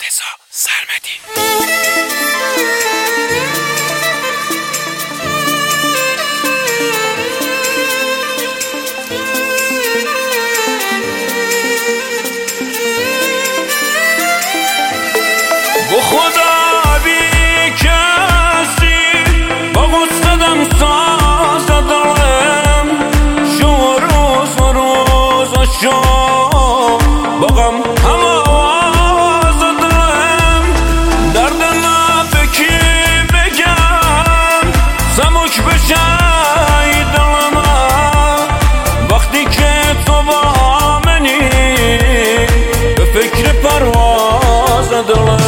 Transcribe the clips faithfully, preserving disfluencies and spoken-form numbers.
رضا سرمدی. با خدا بی کسی با غصدم ساز دارم شو روز و روز شو با غم هم آواز دارم درد نفکی بگم سمک بشای دلم وقتی که تو با منی به فکر پرواز دارم.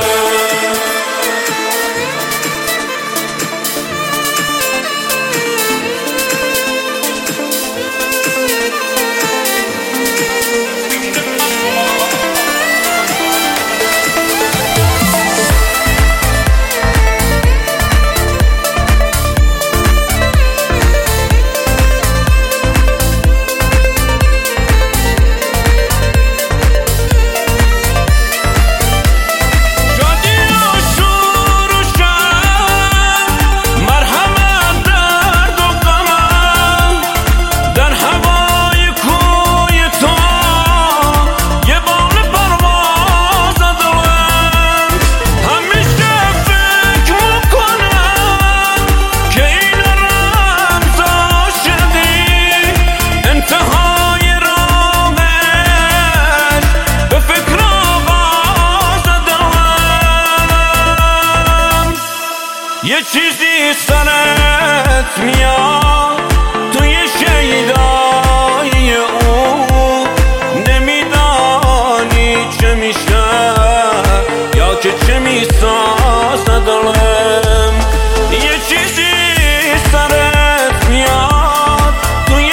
یه چیزی سرت میاد توی شیدایی او نمیدانی چه میشه یا که چه میسازه دلم. یه چیزی سرت میاد توی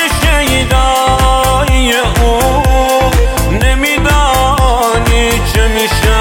شیدایی او نمیدانی چه میشه